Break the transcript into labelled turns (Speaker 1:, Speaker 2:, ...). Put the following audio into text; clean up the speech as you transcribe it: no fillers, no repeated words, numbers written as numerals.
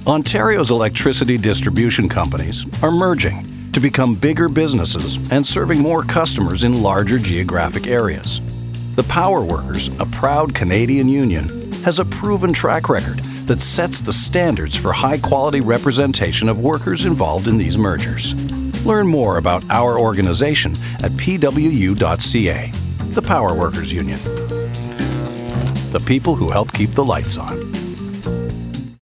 Speaker 1: Ontario's electricity distribution companies are merging to become bigger businesses and serving more customers in larger geographic areas. The Power Workers, a proud Canadian union, has a proven track record that sets the standards for high-quality representation of workers involved in these mergers. Learn more about our organization at pwu.ca. The Power Workers Union. The people who help keep the lights on.